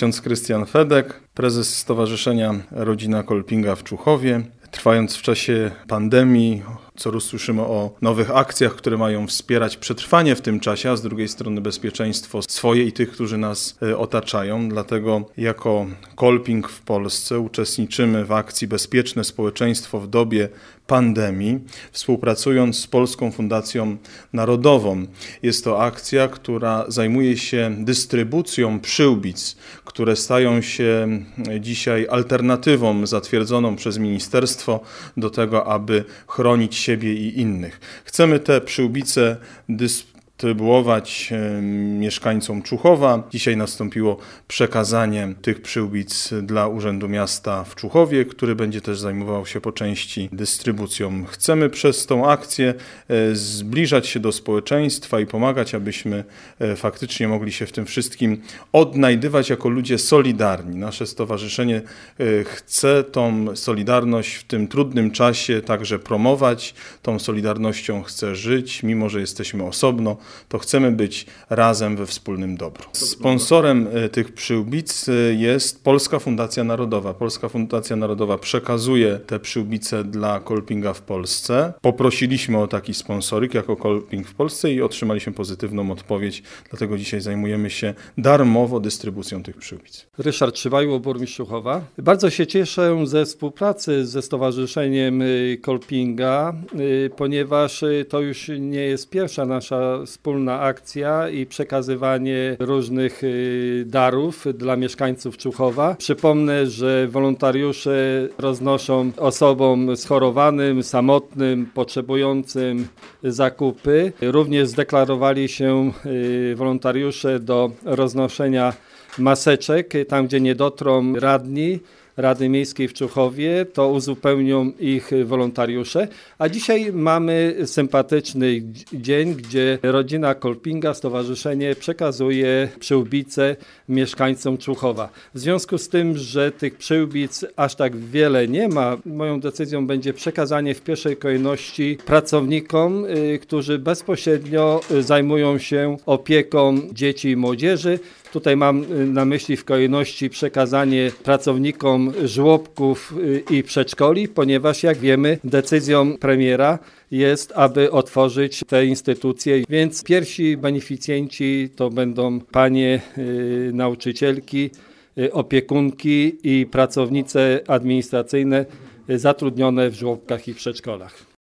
ksiądz Krystian Fedek, prezes Stowarzyszenia Rodzina Kolpinga w Czuchowie. Trwając w czasie pandemii, coraz słyszymy o nowych akcjach, które mają wspierać przetrwanie w tym czasie, a z drugiej strony bezpieczeństwo swoje i tych, którzy nas otaczają. Dlatego jako Kolping w Polsce uczestniczymy w akcji Bezpieczne Społeczeństwo w dobie pandemii, współpracując z Polską Fundacją Narodową. Jest to akcja, która zajmuje się dystrybucją przyłbic, które stają się dzisiaj alternatywą zatwierdzoną przez ministerstwo do tego, aby chronić siebie i innych. Chcemy te przyłbice dystrybuować mieszkańcom Czuchowa. Dzisiaj nastąpiło przekazanie tych przyłbic dla Urzędu Miasta w Czuchowie, który będzie też zajmował się po części dystrybucją. Chcemy przez tą akcję zbliżać się do społeczeństwa i pomagać, abyśmy faktycznie mogli się w tym wszystkim odnajdywać jako ludzie solidarni. Nasze stowarzyszenie chce tą solidarność w tym trudnym czasie także promować. Tą solidarnością chce żyć, mimo że jesteśmy osobno, to chcemy być razem we wspólnym dobru. Sponsorem tych przyłbic jest Polska Fundacja Narodowa. Polska Fundacja Narodowa przekazuje te przyłbice dla Kolpinga w Polsce. Poprosiliśmy o taki sponsoring jako Kolping w Polsce i otrzymaliśmy pozytywną odpowiedź, dlatego dzisiaj zajmujemy się darmowo dystrybucją tych przyłbic. Ryszard Szybajło, burmistrz Czuchowa. Bardzo się cieszę ze współpracy ze Stowarzyszeniem Kolpinga, ponieważ to już nie jest pierwsza nasza wspólna akcja i przekazywanie różnych darów dla mieszkańców Czuchowa. Przypomnę, że wolontariusze roznoszą osobom schorowanym, samotnym, potrzebującym zakupy. Również zdeklarowali się wolontariusze do roznoszenia maseczek, tam gdzie nie dotrą radni Rady Miejskiej w Czuchowie, to uzupełnią ich wolontariusze. A dzisiaj mamy sympatyczny dzień, gdzie rodzina Kolpinga, stowarzyszenie przekazuje przyłbice mieszkańcom Czuchowa. W związku z tym, że tych przyłbic aż tak wiele nie ma, moją decyzją będzie przekazanie w pierwszej kolejności pracownikom, którzy bezpośrednio zajmują się opieką dzieci i młodzieży. Tutaj mam na myśli w kolejności przekazanie pracownikom żłobków i przedszkoli, ponieważ jak wiemy decyzją premiera jest, aby otworzyć te instytucje, więc pierwsi beneficjenci to będą panie nauczycielki, opiekunki i pracownice administracyjne zatrudnione w żłobkach i przedszkolach.